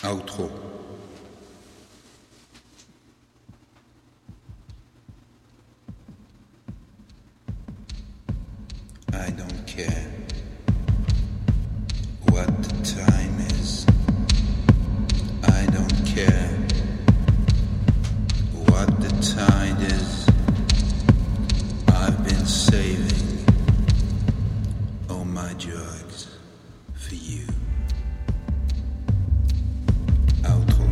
Outro. I don't care what the time is. I don't care what the tide is. I've been saving all my drugs for you. Outro.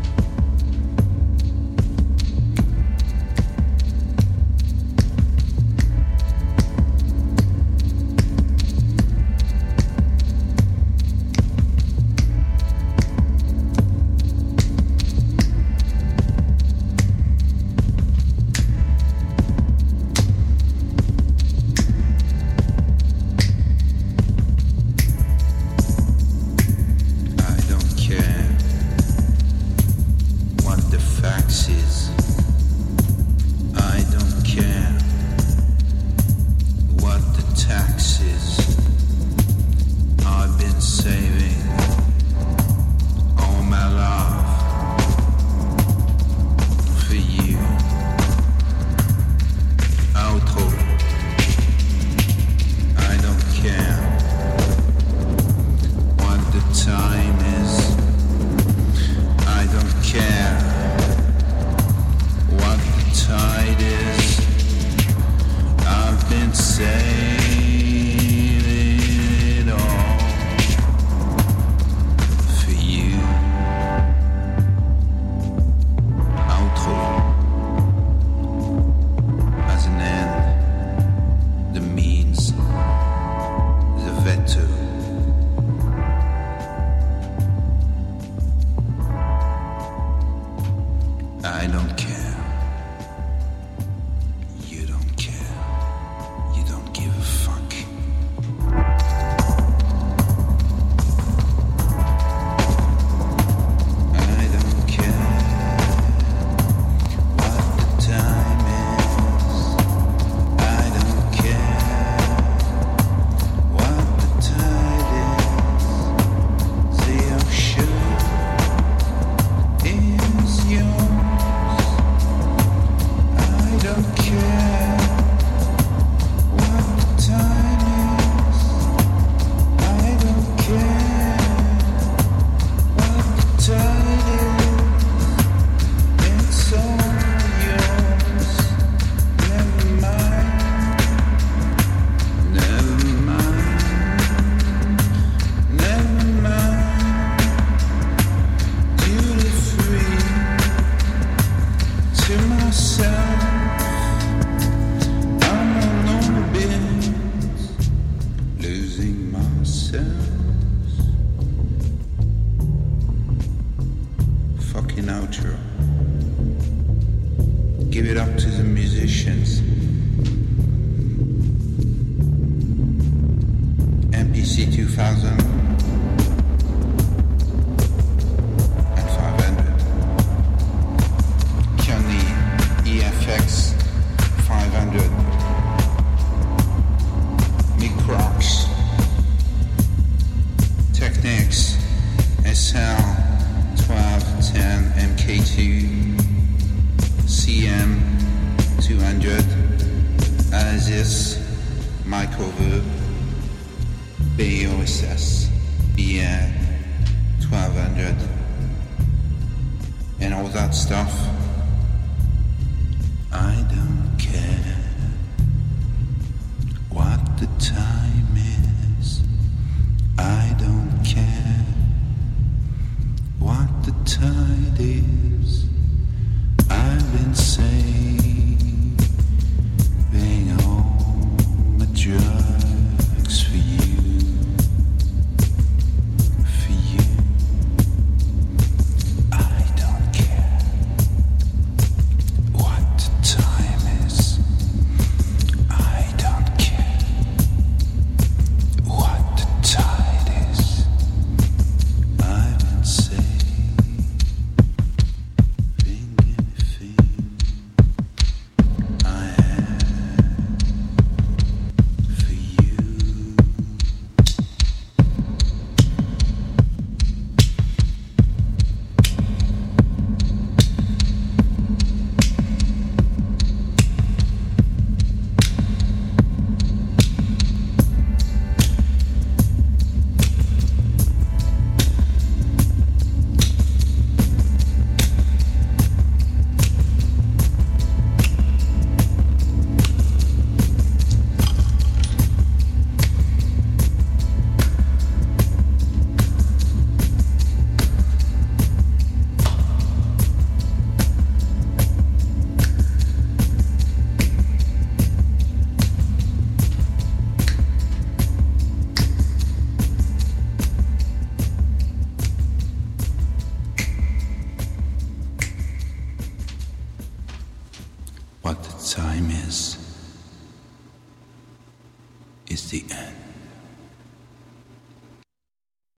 I don't care. You don't care. You don't give a fuck. I don't care what the time is. I don't care what the tide is. The ocean is yours. I don't care what the time is. I don't care what the tide is. It's all yours. Never mind. Never mind. Never mind. Duty free to myself. Losing myself. Fucking outro. Give it up to the musicians. MPC 2000 and 500. Keone EFX 500. Crocs, Technics, SL 1210 MK2, CM 200, Asis, Microverb, BOSS, BR 1200, and all that stuff. I don't care what the time is. I don't care what the tide is. I've been saving all my drugs for you. For you. I don't care what the time is. time is the end.